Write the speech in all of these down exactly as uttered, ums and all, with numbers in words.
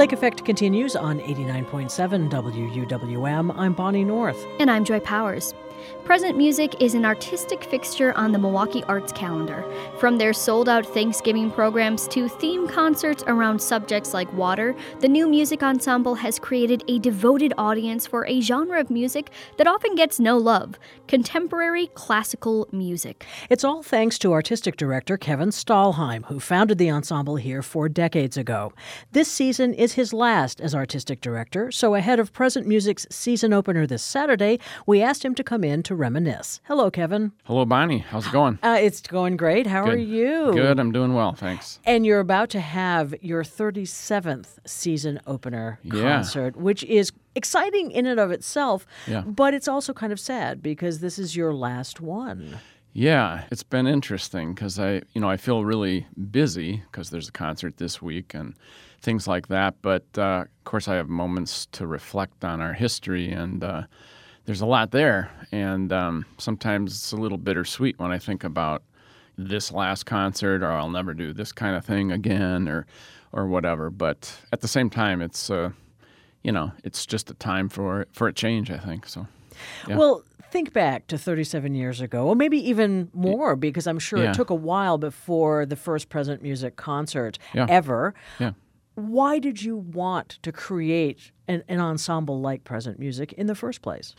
Lake Effect continues on eighty-nine point seven W U W M. I'm Bonnie North. And I'm Joy Powers. Present Music is an artistic fixture on the Milwaukee Arts calendar. From their sold-out Thanksgiving programs to theme concerts around subjects like water, the New Music Ensemble has created a devoted audience for a genre of music that often gets no love: contemporary classical music. It's all thanks to artistic director Kevin Stahlheim, who founded the ensemble here four decades ago. This season is his last as artistic director, so ahead of Present Music's season opener this Saturday, we asked him to come in to reminisce. Hello, Kevin. Hello, Bonnie. How's it going? Uh, it's going great. How Good. are you? Good. I'm doing well, thanks. And you're about to have your thirty-seventh season opener Yeah. concert, which is exciting in and of itself, Yeah. but it's also kind of sad because this is your last one. Yeah, it's been interesting because I, you know, I feel really busy because there's a concert this week and things like that. But uh, of course, I have moments to reflect on our history, and uh, there's a lot there. And um, sometimes it's a little bittersweet when I think about this last concert, or I'll never do this kind of thing again, or or whatever. But at the same time, it's uh, you know, it's just a time for for a change, I think. So, yeah. Well, think back to thirty-seven years ago, or maybe even more, because I'm sure Yeah. it took a while before the first Present Music concert Yeah. ever. Yeah. Why did you want to create an, an ensemble like Present Music in the first place?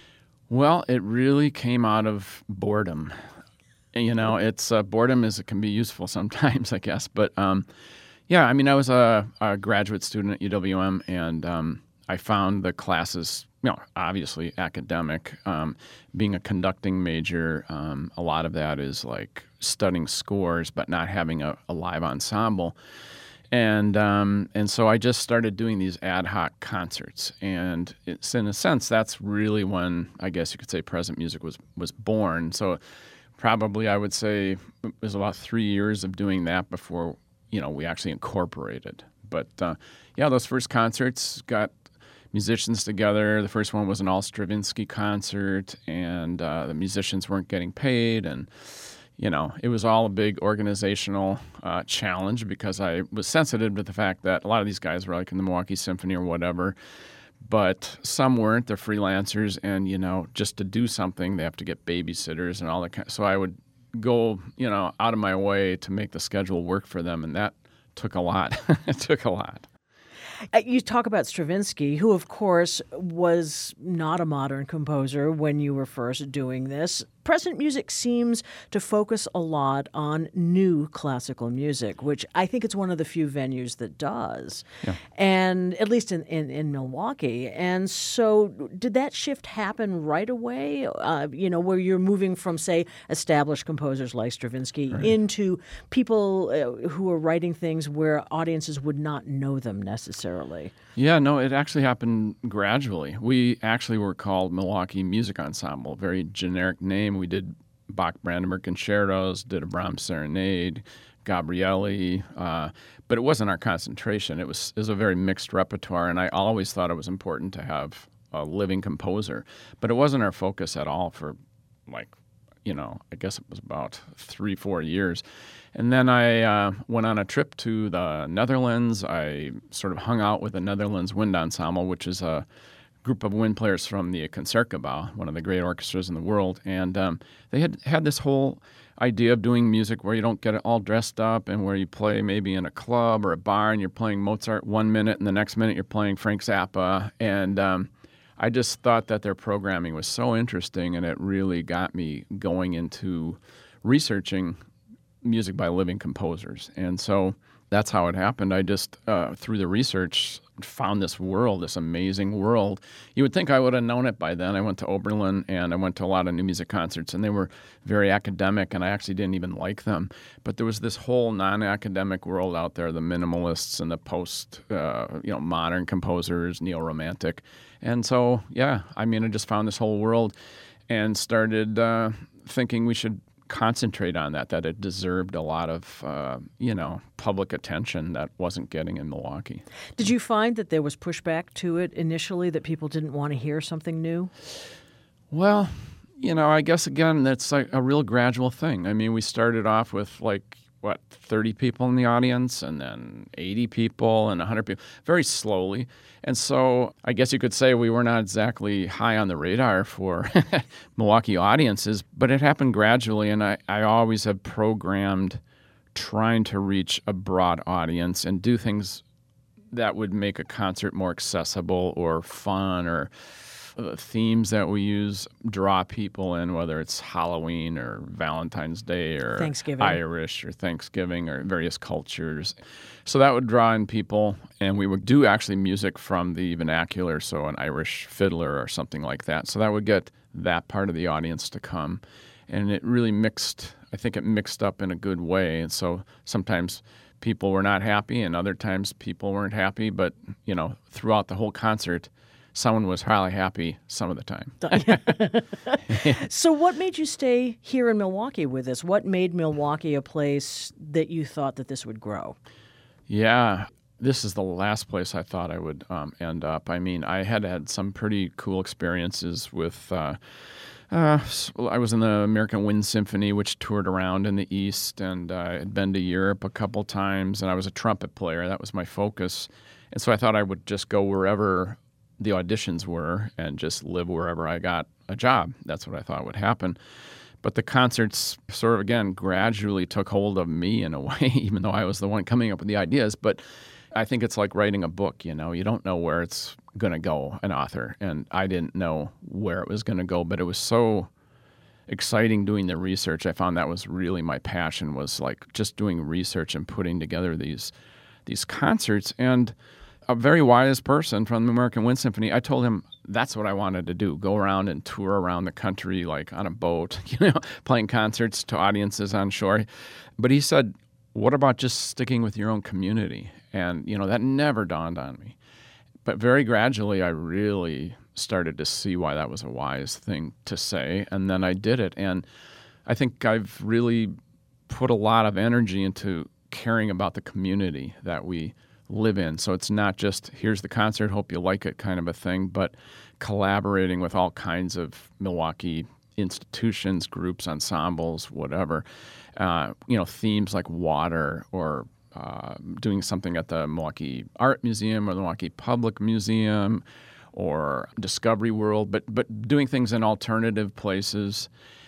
Well, it really came out of boredom. You know, it's uh, boredom is it can be useful sometimes, I guess. But um, yeah, I mean, I was a, a graduate student at U W M, and um, I found the classes, you know, obviously academic. Um, being a conducting major, um, a lot of that is like studying scores, but not having a, a live ensemble. And um, and so I just started doing these ad hoc concerts, and it's in a sense that's really when I guess you could say Present Music was was born. So probably I would say it was about three years of doing that before you know we actually incorporated. But uh, yeah, those first concerts got musicians together. The first one was an all Stravinsky concert, and uh, the musicians weren't getting paid, and you know, it was all a big organizational uh, challenge because I was sensitive to the fact that a lot of these guys were like in the Milwaukee Symphony or whatever, but some weren't. They're freelancers, and, you know, just to do something, they have to get babysitters and all that kind of, so I would go, you know, out of my way to make the schedule work for them, and that took a lot. It took a lot. Uh, You talk about Stravinsky, who, of course, was not a modern composer when you were first doing this. Present Music seems to focus a lot on new classical music, which I think it's one of the few venues that does, Yeah. and at least in, in, in Milwaukee. And so did that shift happen right away, uh, you know, where you're moving from, say, established composers like Stravinsky Right. into people uh, who are writing things where audiences would not know them necessarily? Yeah, no, it actually happened gradually. We actually were called Milwaukee Music Ensemble, very generic name. We did Bach Brandenburg concertos, did a Brahms serenade, Gabrielli, uh, but it wasn't our concentration. It was, it was a very mixed repertoire, and I always thought it was important to have a living composer. But it wasn't our focus at all for, like, you know, I guess it was about three, four years. And then I uh, went on a trip to the Netherlands. I sort of hung out with the Netherlands Wind Ensemble, which is a group of wind players from the Concertgebouw, one of the great orchestras in the world. And um, they had had this whole idea of doing music where you don't get it all dressed up and where you play maybe in a club or a bar and you're playing Mozart one minute and the next minute you're playing Frank Zappa. And um, I just thought that their programming was so interesting, and it really got me going into researching music by living composers. And so that's how it happened. I just, uh, through the research, found this world, this amazing world. You would think I would have known it by then. I went to Oberlin, and I went to a lot of new music concerts, and they were very academic, and I actually didn't even like them. But there was this whole non-academic world out there, the minimalists and the post, uh, you know, modern composers, neo-romantic. And so, yeah, I mean, I just found this whole world and started uh, thinking we should concentrate on that, that it deserved a lot of, uh, you know, public attention that wasn't getting in Milwaukee. Did you find that there was pushback to it initially, that people didn't want to hear something new? Well, you know, I guess, again, that's like a real gradual thing. I mean, we started off with, like, what, thirty people in the audience, and then eighty people and one hundred people, very slowly. And so I guess you could say we were not exactly high on the radar for Milwaukee audiences, but it happened gradually, and I, I always have programmed trying to reach a broad audience and do things that would make a concert more accessible or fun, or uh, themes that we use draw people in, whether it's Halloween or Valentine's Day or Thanksgiving. Irish or Thanksgiving or various cultures. So that would draw in people, and we would do actually music from the vernacular, so an Irish fiddler or something like that. So that would get that part of the audience to come. And it really mixed, I think it mixed up in a good way. And so sometimes people were not happy, and other times people weren't happy. But, you know, throughout the whole concert, someone was highly happy some of the time. So what made you stay here in Milwaukee with this? What made Milwaukee a place that you thought that this would grow? Yeah, this is the last place I thought I would um, end up. I mean, I had had some pretty cool experiences with uh, Uh, I was in the American Wind Symphony, which toured around in the East, and I had been to Europe a couple times, and I was a trumpet player. That was my focus. And so I thought I would just go wherever the auditions were and just live wherever I got a job. That's what I thought would happen. But the concerts sort of, again, gradually took hold of me in a way, even though I was the one coming up with the ideas. But I think it's like writing a book, you know. You don't know where it's going to go, an author. And I didn't know where it was going to go, but it was so exciting doing the research. I found that was really my passion, was like just doing research and putting together these these concerts. And a very wise person from the American Wind Symphony, I told him that's what I wanted to do, go around and tour around the country like on a boat, you know, playing concerts to audiences on shore. But he said, what about just sticking with your own community? And, you know, that never dawned on me. But very gradually, I really started to see why that was a wise thing to say. And then I did it. And I think I've really put a lot of energy into caring about the community that we live in. So it's not just, here's the concert, hope you like it kind of a thing, but collaborating with all kinds of Milwaukee institutions, groups, ensembles, whatever. Uh, you know, themes like water, or uh, doing something at the Milwaukee Art Museum or the Milwaukee Public Museum or Discovery World, but but doing things in alternative places.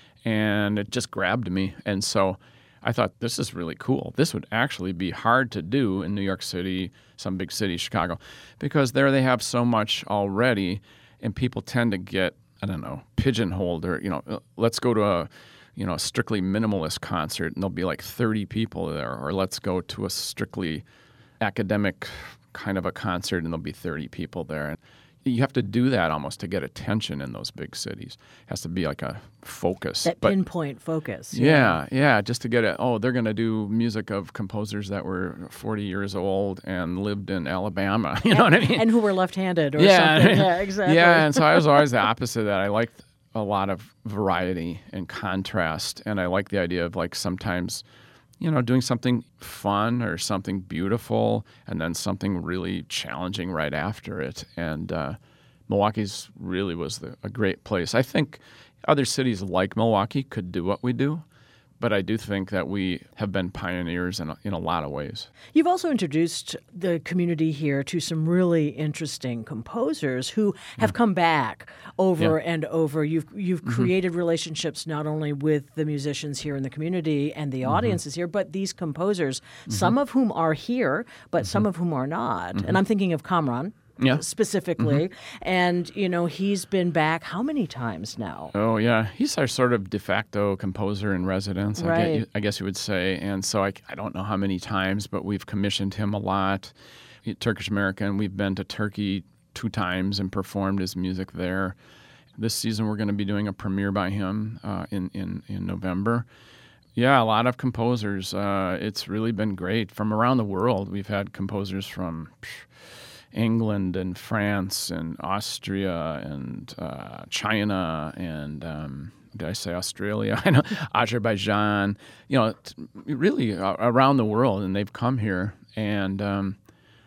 And it just grabbed me. And so I thought, this is really cool. This would actually be hard to do in New York City, some big city, Chicago, because there they have so much already, and people tend to get, I don't know, pigeonholed, or, you know, let's go to a, you know, a strictly minimalist concert and there'll be like thirty people there, or let's go to a strictly academic kind of a concert and there'll be thirty people there. And you have to do that almost to get attention in those big cities. It has to be like a focus. That but, pinpoint focus. Yeah, yeah, just to get it. Oh, they're going to do music of composers that were forty years old and lived in Alabama. You know and, what I mean? And who were left-handed or yeah. something. Yeah, exactly. Yeah, and so I was always the opposite of that. I liked a lot of variety and contrast, and I like the idea of like sometimes, you know, doing something fun or something beautiful and then something really challenging right after it. And uh, Milwaukee's really was the, a great place. I think other cities like Milwaukee could do what we do, but I do think that we have been pioneers in a, in a lot of ways. You've also introduced the community here to some really interesting composers who have mm. come back over yeah. and over. You've you've mm-hmm. created relationships not only with the musicians here in the community and the mm-hmm. audiences here, but these composers, mm-hmm. some of whom are here, but mm-hmm. some of whom are not. Mm-hmm. And I'm thinking of Kamran. Yeah. Specifically. Mm-hmm. And, you know, he's been back how many times now? Oh, yeah. He's our sort of de facto composer in residence, right. I, guess, I guess you would say. And so I, I don't know how many times, but we've commissioned him a lot. He, Turkish American. We've been to Turkey two times and performed his music there. This season we're going to be doing a premiere by him uh, in, in, in November. Yeah, a lot of composers. Uh, it's really been great. From around the world, we've had composers from Psh, England and France and Austria and uh, China and um, did I say Australia? I know Azerbaijan. You know, really uh, around the world, and they've come here and um,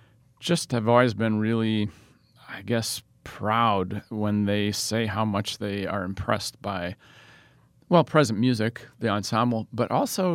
just have always been really, I guess, proud when they say how much they are impressed by, well, present music, the ensemble, but also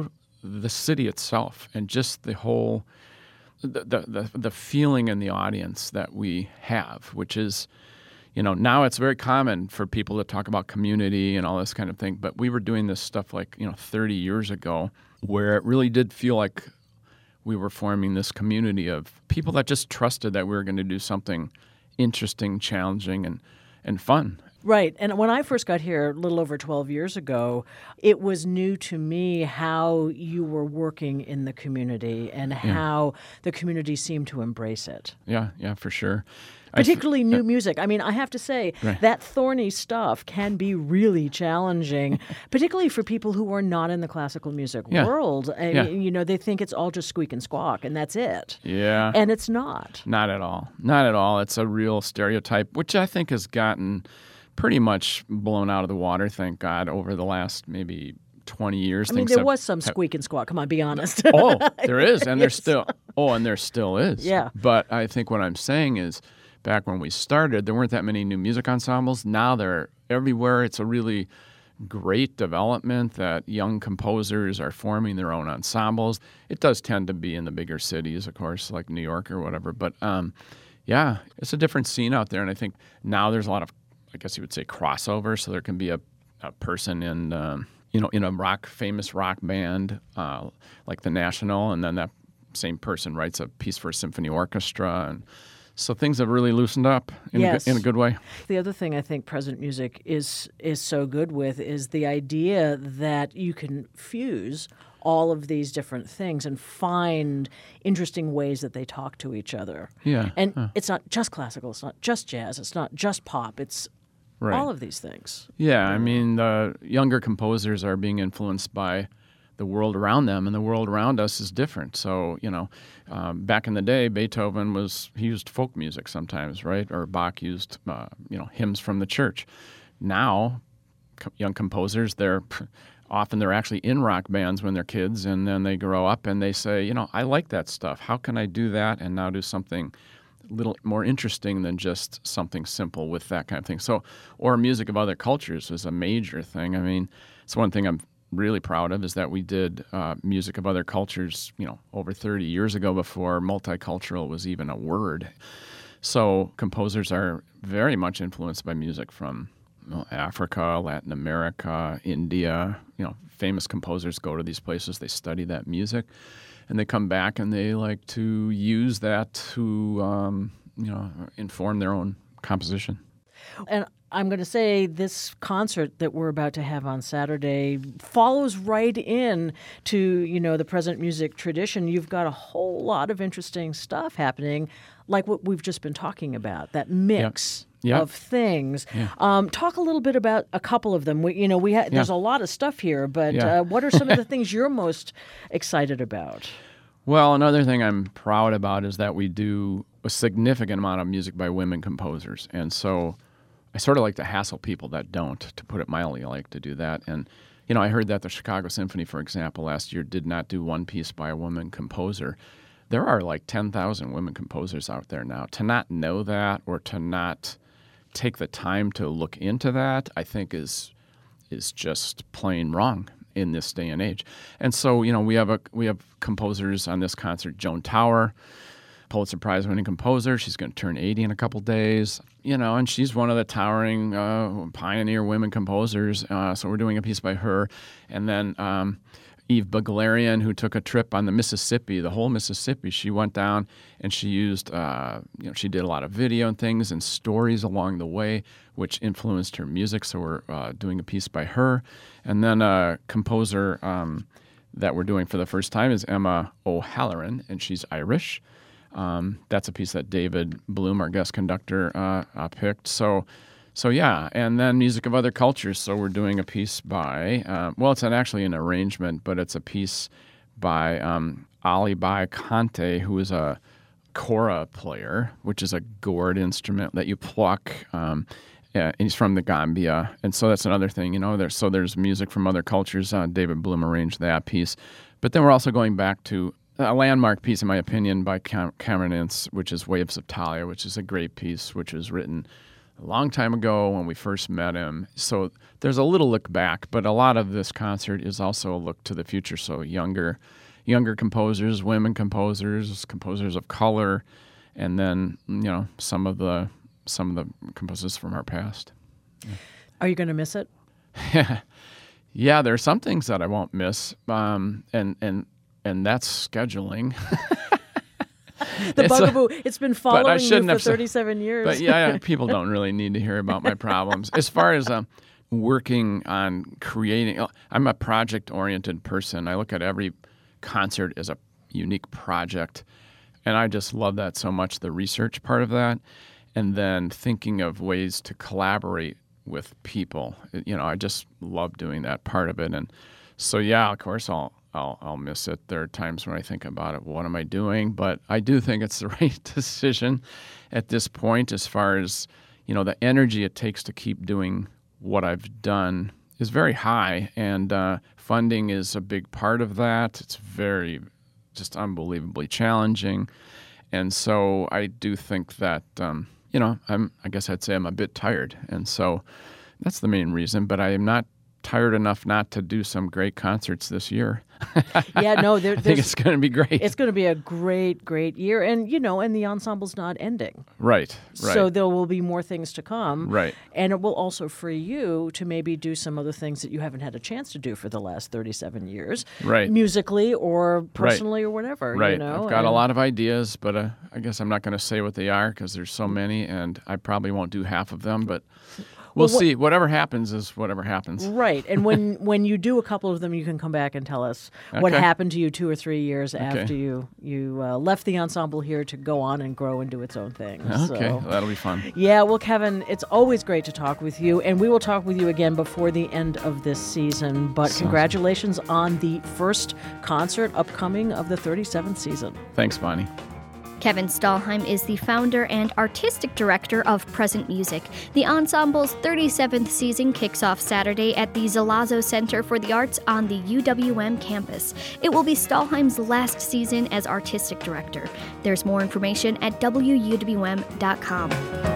the city itself and just the whole the the the, the feeling in the audience that we have, which is, you know, now it's very common for people to talk about community and all this kind of thing, but we were doing this stuff like, you know, thirty years ago where it really did feel like we were forming this community of people that just trusted that we were going to do something interesting, challenging, and, and fun. Right. And when I first got here a little over twelve years ago, it was new to me how you were working in the community and how the community seemed to embrace it. Yeah, yeah, for sure. Particularly I, new uh, music. I mean, I have to say, right. that thorny stuff can be really challenging, particularly for people who are not in the classical music yeah. world. Uh, yeah. You know, they think it's all just squeak and squawk, and that's it. Yeah. And it's not. Not at all. Not at all. It's a real stereotype, which I think has gotten pretty much blown out of the water, thank God, over the last maybe twenty years. I mean, Things there have, was some have, squeak and squawk. Come on, be honest. Oh, there is, and Yes. there's still. Oh, and there still is. Yeah. But I think what I'm saying is, back when we started, there weren't that many new music ensembles. Now they're everywhere. It's a really great development that young composers are forming their own ensembles. It does tend to be in the bigger cities, of course, like New York or whatever. But um, yeah, it's a different scene out there, and I think now there's a lot of, I guess you would say, crossover. So there can be a, a person in, um, you know, in a rock, famous rock band uh, like the National, and then that same person writes a piece for a symphony orchestra, and so things have really loosened up in, Yes. a, in a good way. The other thing I think present music is is so good with is the idea that you can fuse all of these different things and find interesting ways that they talk to each other. Yeah. And huh. it's not just classical, it's not just jazz, it's not just pop, it's Right. all of these things. Yeah, I mean, the younger composers are being influenced by the world around them, and the world around us is different. So, you know, um, back in the day, Beethoven was, he used folk music sometimes, right? Or Bach used, uh, you know, hymns from the church. Now, co- young composers, they're often they're actually in rock bands when they're kids, and then they grow up and they say, you know, I like that stuff. How can I do that and now do something a little more interesting than just something simple with that kind of thing? So, or music of other cultures is a major thing. I mean, it's one thing I'm really proud of is that we did uh, music of other cultures, you know, over thirty years ago before multicultural was even a word. So composers are very much influenced by music from you know, Africa, Latin America, India. You know, famous composers go to these places, they study that music, and they come back and they like to use that to, um, you know, inform their own composition. And I'm going to say this concert that we're about to have on Saturday follows right in to, you know, the present music tradition. You've got a whole lot of interesting stuff happening, like what we've just been talking about, that mix Yep. Yep. of things. Yeah. Um, talk a little bit about a couple of them. We, you know, we ha- there's a lot of stuff here, but Yeah. uh, what are some of the things you're most excited about? Well, another thing I'm proud about is that we do a significant amount of music by women composers. And so I sort of like to hassle people that don't, to put it mildly. I like to do that. And, you know, I heard that the Chicago Symphony, for example, last year did not do one piece by a woman composer. There are like ten thousand women composers out there now. To not know that or to not take the time to look into that, I think is is just plain wrong in this day and age. And so, you know, we have a we have composers on this concert. Joan Tower, Pulitzer Prize winning composer. She's going to turn eighty in a couple days. You know, and she's one of the towering uh, pioneer women composers. Uh, so we're doing a piece by her. And then um, Eve Buglerian, who took a trip on the Mississippi, the whole Mississippi. She went down and she used, uh, you know, she did a lot of video and things and stories along the way, which influenced her music. So we're uh, doing a piece by her. And then a composer um, that we're doing for the first time is Emma O'Halloran, and she's Irish. Um, that's a piece that David Bloom, our guest conductor, uh, uh, picked. So, so yeah, and then music of other cultures. So we're doing a piece by, uh, well, it's an, actually an arrangement, but it's a piece by um, Ali Bai Kante, who is a kora player, which is a gourd instrument that you pluck. Um, yeah, and he's from the Gambia, and so that's another thing, you know. There's so there's music from other cultures. Uh, David Bloom arranged that piece, but then we're also going back to a landmark piece, in my opinion, by Cam- Cameron Ince, which is Waves of Talia, which is a great piece, which was written a long time ago when we first met him. So there's a little look back, but a lot of this concert is also a look to the future. So younger, younger composers, women composers, composers of color, and then you know some of the some of the composers from our past. Yeah. Are you going to miss it? Yeah, there are some things that I won't miss, um, and and and that's scheduling. The it's bugaboo, a, it's been following you for have, thirty-seven years. But yeah, people don't really need to hear about my problems. As far as um, working on creating, I'm a project-oriented person. I look at every concert as a unique project, and I just love that so much, the research part of that, and then thinking of ways to collaborate with people. You know, I just love doing that part of it. And so, yeah, of course, I'll I'll I'll miss it. There are times when I think about it, what am I doing? But I do think it's the right decision at this point as far as, you know, the energy it takes to keep doing what I've done is very high, and uh, funding is a big part of that. It's very, just unbelievably challenging. And so I do think that, um, you know, I'm, I guess I'd say I'm a bit tired. And so that's the main reason, but I am not tired enough not to do some great concerts this year. Yeah, no, there, I think it's going to be great. It's going to be a great, great year. And, you know, and the ensemble's not ending. Right, right. So there will be more things to come. Right. And it will also free you to maybe do some other things that you haven't had a chance to do for the last thirty-seven years. Right. Musically or personally right. or whatever. Right. You know? I've got and, a lot of ideas, but uh, I guess I'm not going to say what they are because there's so many, and I probably won't do half of them, but... We'll well, see. Whatever happens is whatever happens. Right. And when, when you do a couple of them, you can come back and tell us okay. what happened to you two or three years okay. after you, you uh, left the ensemble here to go on and grow and do its own thing. Okay. So, that'll be fun. Yeah. Well, Kevin, it's always great to talk with you. And we will talk with you again before the end of this season. But so, congratulations on the first concert upcoming of the thirty-seventh season. Thanks, Bonnie. Kevin Stahlheim is the founder and artistic director of Present Music. The ensemble's thirty-seventh season kicks off Saturday at the Zalazzo Center for the Arts on the U W M campus. It will be Stahlheim's last season as artistic director. There's more information at W U W M dot com.